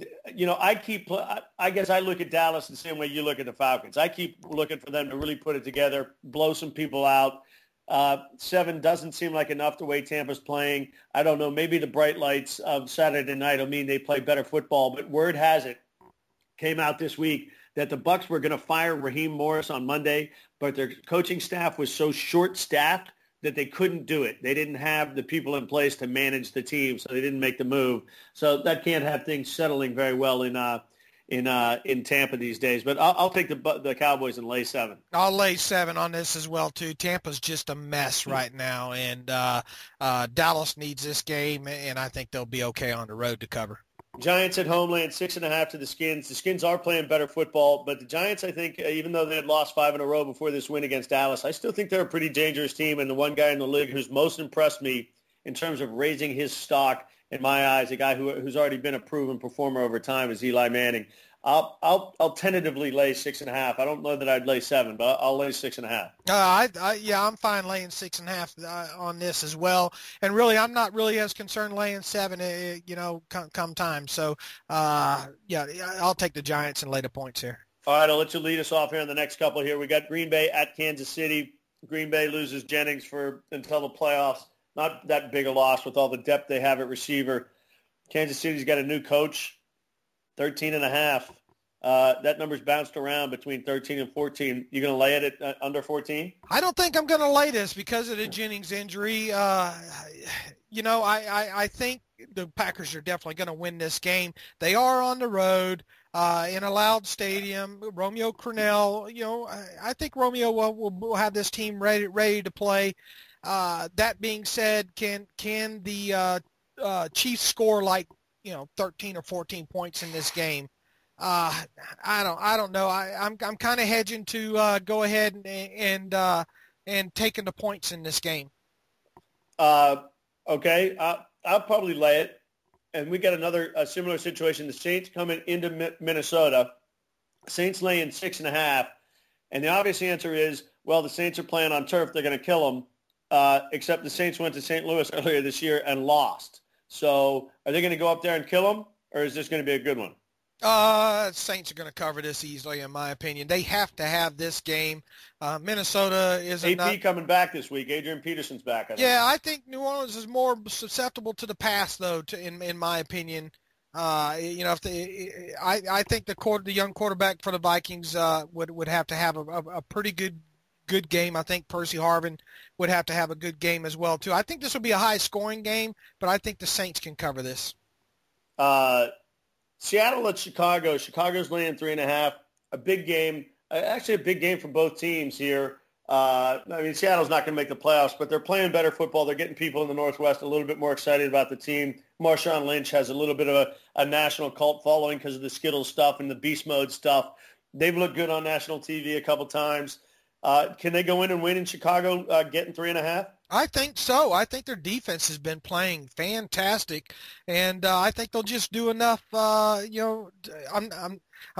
I guess I look at Dallas the same way you look at the Falcons. I keep looking for them to really put it together, blow some people out. 7 doesn't seem like enough the way Tampa's playing. I don't know. Maybe the bright lights of Saturday night will mean they play better football. But word has it, came out this week, that the Bucs were going to fire Raheem Morris on Monday, but their coaching staff was so short-staffed that they couldn't do it. They didn't have the people in place to manage the team, so they didn't make the move. So that can't have things settling very well in Tampa these days. But I'll take the Cowboys and lay 7. I'll lay 7 on this as well, too. Tampa's just a mess right now, and Dallas needs this game, and I think they'll be okay on the road to cover. Giants at home laying 6.5 to the Skins. The Skins are playing better football, but the Giants, I think, even though they had lost 5 in a row before this win against Dallas, I still think they're a pretty dangerous team. And the one guy in the league who's most impressed me in terms of raising his stock, in my eyes, a guy who's already been a proven performer over time, is Eli Manning. I'll tentatively lay 6.5. I don't know that I'd lay 7, but I'll lay 6.5. I'm fine laying 6.5 on this as well. And really, I'm not really as concerned laying 7, come time. So, I'll take the Giants and lay the points here. All right, I'll let you lead us off here in the next couple here. We got Green Bay at Kansas City. Green Bay loses Jennings until the playoffs. Not that big a loss with all the depth they have at receiver. Kansas City's got a new coach. 13.5. That number's bounced around between 13 and 14. You going to lay it at under 14? I don't think I'm going to lay this because of the Jennings injury. I think the Packers are definitely going to win this game. They are on the road in a loud stadium. Romeo Crennel, I think Romeo will have this team ready to play. That being said, can the Chiefs score 13 or 14 points in this game? I don't know. I'm kind of hedging to go ahead and taking the points in this game. Okay. I'll probably lay it. And we got a similar situation. The Saints coming into Minnesota. Saints laying 6.5. And the obvious answer is, well, the Saints are playing on turf. They're going to kill them. Except the Saints went to St. Louis earlier this year and lost. So are they going to go up there and kill them, or is this going to be a good one? Saints are going to cover this easily, in my opinion. They have to have this game. Minnesota is AP coming back this week. Adrian Peterson's back. I think New Orleans is more susceptible to the pass, though. In my opinion, I think the young quarterback for the Vikings would have to have a pretty good game. I think Percy Harvin would have to have a good game as well, too. I think this will be a high-scoring game, but I think the Saints can cover this. Seattle at Chicago. Chicago's laying 3.5. A big game. Actually, a big game for both teams here. Seattle's not going to make the playoffs, but they're playing better football. They're getting people in the Northwest a little bit more excited about the team. Marshawn Lynch has a little bit of a national cult following because of the Skittles stuff and the beast mode stuff. They've looked good on national TV a couple times. Can they go in and win in Chicago, getting 3.5? I think so. I think their defense has been playing fantastic, and I think they'll just do enough. I'm not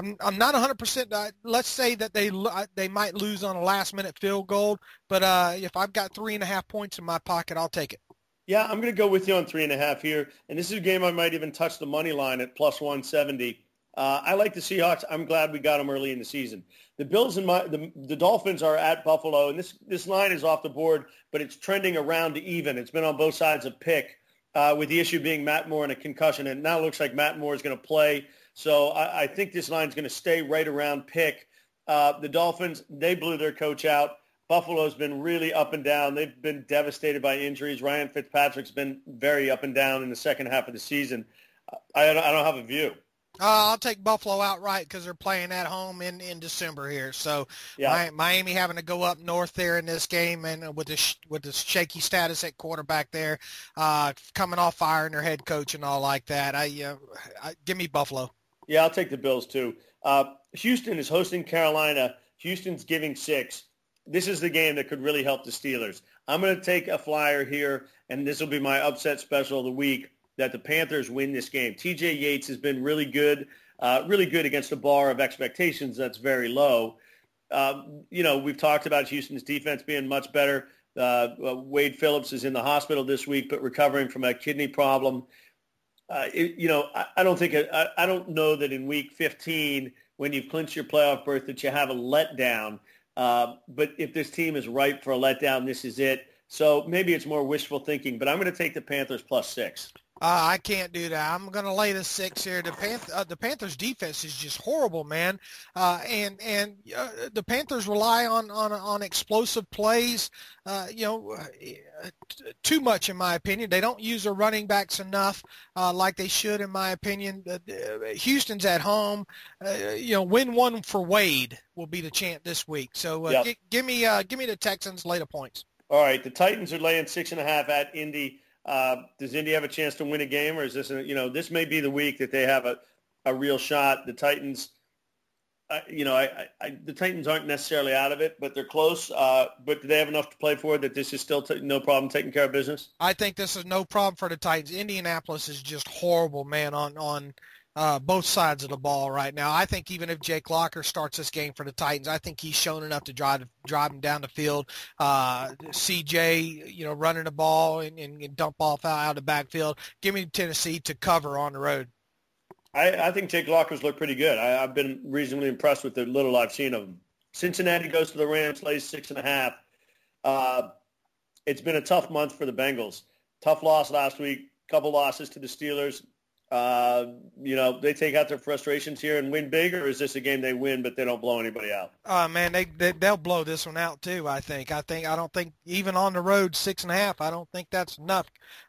100%. Let's say that they might lose on a last-minute field goal, but if I've got 3.5 points in my pocket, I'll take it. Yeah, I'm going to go with you on 3.5 here, and this is a game I might even touch the money line at plus 170. I like the Seahawks. I'm glad we got them early in the season. The Bills and the Dolphins are at Buffalo, and this line is off the board, but it's trending around to even. It's been on both sides of pick, with the issue being Matt Moore and a concussion, and it now looks like Matt Moore is going to play. So I think this line is going to stay right around pick. The Dolphins, they blew their coach out. Buffalo's been really up and down. They've been devastated by injuries. Ryan Fitzpatrick's been very up and down in the second half of the season. I don't have a view. I'll take Buffalo outright because they're playing at home in December here. So yeah. Miami having to go up north there in this game, and with the shaky status at quarterback there, coming off firing their head coach and all like that. Give me Buffalo. Yeah, I'll take the Bills too. Houston is hosting Carolina. Houston's giving 6. This is the game that could really help the Steelers. I'm going to take a flyer here, and this will be my upset special of the week, that the Panthers win this game. TJ Yates has been really good against a bar of expectations that's very low. We've talked about Houston's defense being much better. Wade Phillips is in the hospital this week, but recovering from a kidney problem. I don't know that in week 15, when you've clinched your playoff berth, that you have a letdown. But if this team is ripe for a letdown, this is it. So maybe it's more wishful thinking, but I'm going to take the Panthers +6. I can't do that. I'm going to lay the 6 here. The Panthers defense is just horrible, man. And the Panthers rely on explosive plays, too much in my opinion. They don't use their running backs enough, like they should, in my opinion. Houston's at home. Win one for Wade will be the chant this week. So give me the Texans later points. All right. The Titans are laying 6.5 at Indy. Does Indy have a chance to win a game, or is this, this may be the week that they have a real shot? The Titans, the Titans aren't necessarily out of it, but they're close. But do they have enough to play for that this is still no problem taking care of business? I think this is no problem for the Titans. Indianapolis is just horrible, man, on both sides of the ball right now. I think even if Jake Locker starts this game for the Titans, I think he's shown enough to drive him down the field. CJ, running the ball and dump off out of the backfield. Give me Tennessee to cover on the road. I think Jake Locker's looked pretty good. I've been reasonably impressed with the little I've seen of him. Cincinnati goes to the Rams, lays 6.5. It's been a tough month for the Bengals. Tough loss last week, couple losses to the Steelers. They take out their frustrations here and win big, or is this a game they win but they don't blow anybody out? Man, they'll blow this one out too. I don't think even on the road 6.5. I don't think that's enough.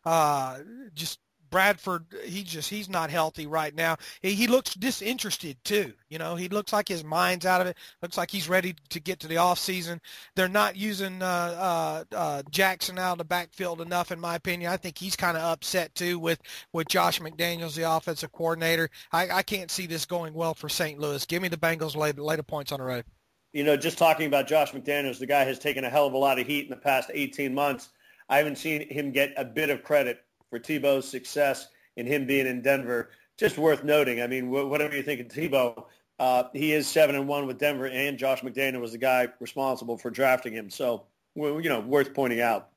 Just Bradford, he's not healthy right now. He looks disinterested too. He looks like his mind's out of it. Looks like he's ready to get to the off season. They're not using Jackson out of the backfield enough, in my opinion. I think he's kind of upset too with Josh McDaniels, the offensive coordinator. I can't see this going well for St. Louis. Give me the Bengals later points on the road. Just talking about Josh McDaniels, the guy has taken a hell of a lot of heat in the past 18 months. I haven't seen him get a bit of credit for Tebow's success in him being in Denver. Just worth noting. I mean, whatever you think of Tebow, he is 7-1 with Denver, and Josh McDaniel was the guy responsible for drafting him. So, worth pointing out.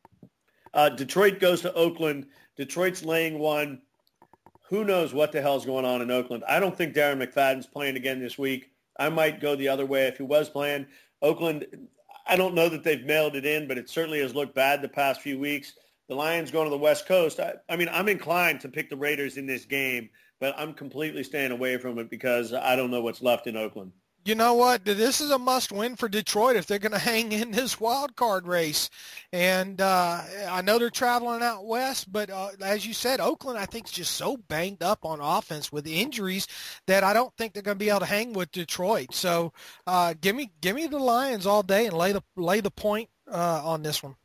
Detroit goes to Oakland. Detroit's laying 1. Who knows what the hell's going on in Oakland? I don't think Darren McFadden's playing again this week. I might go the other way if he was playing. Oakland, I don't know that they've mailed it in, but it certainly has looked bad the past few weeks. The Lions going to the West Coast. I mean, I'm inclined to pick the Raiders in this game, but I'm completely staying away from it because I don't know what's left in Oakland. You know what? This is a must-win for Detroit if they're going to hang in this wild card race. And I know they're traveling out west, but as you said, Oakland, I think, is just so banged up on offense with injuries that I don't think they're going to be able to hang with Detroit. So give me the Lions all day and lay the point on this one.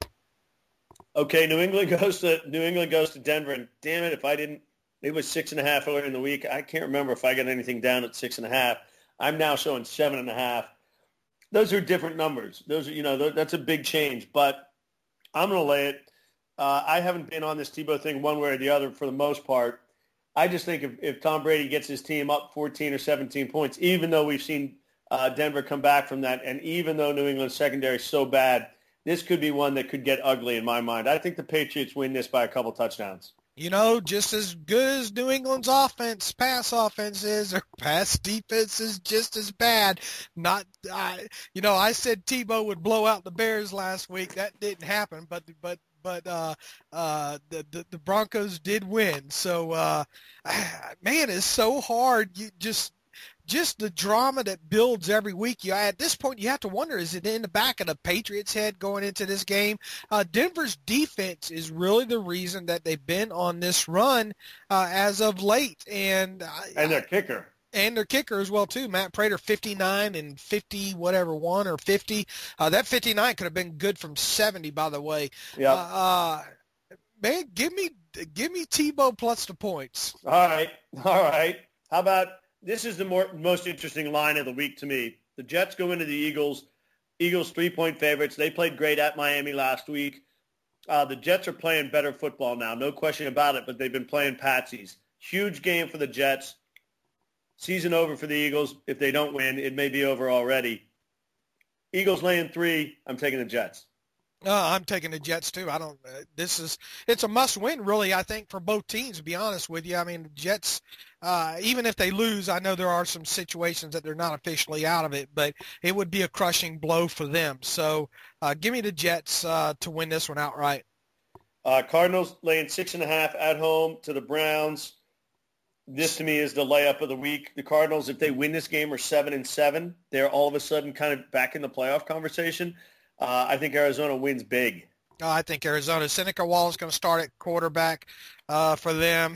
Okay, New England goes to Denver, and damn it, it was 6.5 earlier in the week. I can't remember if I got anything down at 6.5. I'm now showing 7.5. Those are different numbers. Those are, that's a big change, but I'm going to lay it. I haven't been on this Tebow thing one way or the other for the most part. I just think if Tom Brady gets his team up 14 or 17 points, even though we've seen Denver come back from that, and even though New England's secondary is so bad, this could be one that could get ugly in my mind. I think the Patriots win this by a couple touchdowns. Just as good as New England's pass offense is, their pass defense is just as bad. I said Tebow would blow out the Bears last week. That didn't happen, but the Broncos did win. So, man, it's so hard. Just the drama that builds every week. At this point, you have to wonder, is it in the back of the Patriots' head going into this game? Denver's defense is really the reason that they've been on this run as of late. And their kicker. And their kicker as well, too. Matt Prater, 59 and 50, whatever, 1 or 50. That 59 could have been good from 70, by the way. Yeah. Man, give me Tebow plus the points. All right. How about – this is the most interesting line of the week to me. The Jets go into the Eagles. Eagles 3-point favorites. They played great at Miami last week. The Jets are playing better football now, no question about it, but they've been playing patsies. Huge game for the Jets. Season over for the Eagles. If they don't win, it may be over already. Eagles laying 3. I'm taking the Jets. I'm taking the Jets too. I don't. It's a must-win, really. I think for both teams. To be honest with you, I mean, the Jets. Even if they lose, I know there are some situations that they're not officially out of it, but it would be a crushing blow for them. So, give me the Jets to win this one outright. Cardinals laying 6.5 at home to the Browns. This to me is the layup of the week. The Cardinals, if they win this game, are 7-7. They're all of a sudden kind of back in the playoff conversation. I think Arizona wins big. I think Arizona. Seneca Wallace is going to start at quarterback for them.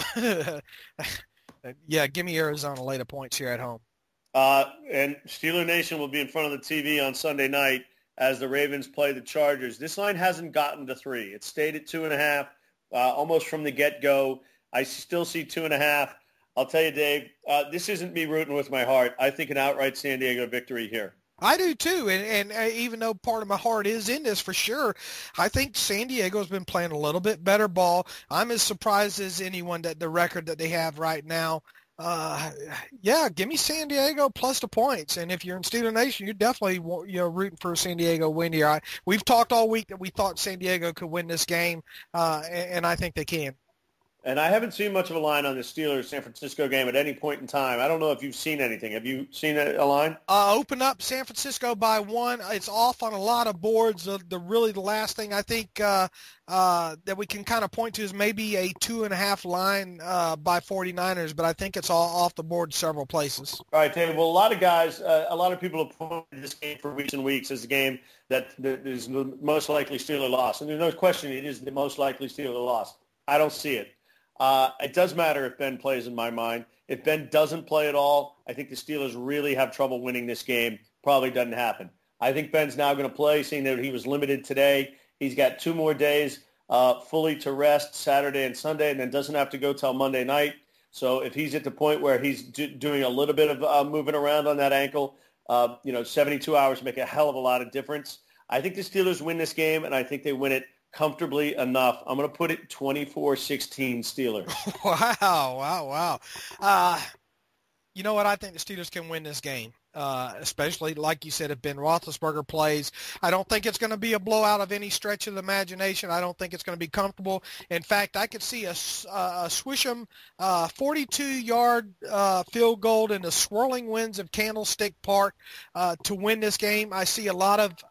Yeah, give me Arizona. Lay the points here at home. And Steeler Nation will be in front of the TV on Sunday night as the Ravens play the Chargers. This line hasn't gotten to 3. It stayed at 2.5 almost from the get-go. I still see 2.5. I'll tell you, Dave, this isn't me rooting with my heart. I think an outright San Diego victory here. I do too, and even though part of my heart is in this for sure, I think San Diego's been playing a little bit better ball. I'm as surprised as anyone that the record that they have right now. Yeah, give me San Diego plus the points, and if you're in Steeler Nation, you're definitely rooting for San Diego win here. We've talked all week that we thought San Diego could win this game, and I think they can. And I haven't seen much of a line on the Steelers-San Francisco game at any point in time. I don't know if you've seen anything. Have you seen a line? Open up San Francisco by 1. It's off on a lot of boards. The last thing I think that we can kind of point to is maybe a 2.5 line by 49ers, but I think it's all off the board several places. All right, David. Well, a lot of people have pointed this game for weeks and weeks as a game that is the most likely Steeler loss. And there's no question it is the most likely Steeler loss. I don't see it. It does matter if Ben plays in my mind. If Ben doesn't play at all, I think the Steelers really have trouble winning this game. Probably doesn't happen. I think Ben's now going to play, seeing that he was limited today. He's got 2 more days fully to rest, Saturday and Sunday, and then doesn't have to go till Monday night. So if he's at the point where he's doing a little bit of moving around on that ankle, 72 hours make a hell of a lot of difference. I think the Steelers win this game, and I think they win it comfortably enough. I'm going to put it 24-16 Steelers. Wow. You know what? I think the Steelers can win this game, especially, like you said, if Ben Roethlisberger plays. I don't think it's going to be a blowout of any stretch of the imagination. I don't think it's going to be comfortable. In fact, I could see a Swisham 42-yard field goal in the swirling winds of Candlestick Park to win this game. I see a lot of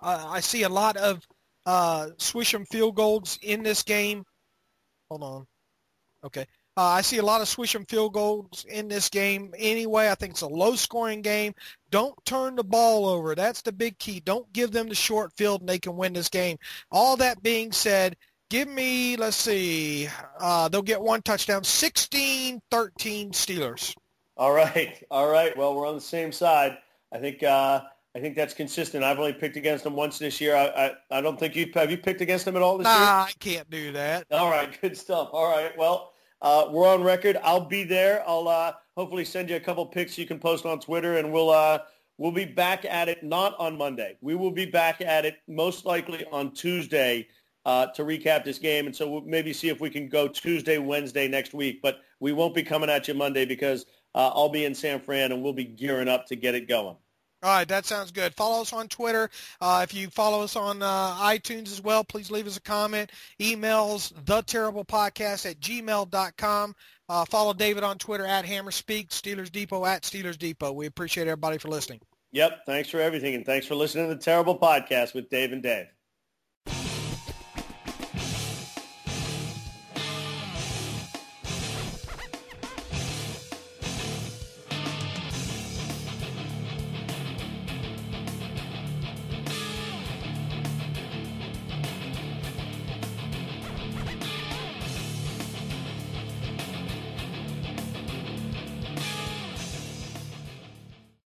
Swisham field goals in this game. Hold on. Okay. I see a lot of Swisham field goals in this game anyway. I think it's a low-scoring game. Don't turn the ball over. That's the big key. Don't give them the short field and they can win this game. All that being said, give me, let's see, they'll get 1 touchdown, 16-13 Steelers. All right. Well, we're on the same side. I think that's consistent. I've only picked against them once this year. I don't think have you picked against them at all this year? I can't do that. All right, good stuff. All right, well, we're on record. I'll be there. I'll hopefully send you a couple pics you can post on Twitter, and we'll be back at it, not on Monday. We will be back at it most likely on Tuesday to recap this game, and so we'll maybe see if we can go Tuesday, Wednesday next week. But we won't be coming at you Monday because I'll be in San Fran, and we'll be gearing up to get it going. All right, that sounds good. Follow us on Twitter. If you follow us on iTunes as well, please leave us a comment. Emails theterriblepodcast@gmail.com. Follow David on Twitter @HammerSpeak, Steelers Depot @Steelers Depot. We appreciate everybody for listening. Yep, thanks for everything, and thanks for listening to the Terrible Podcast with Dave and Dave.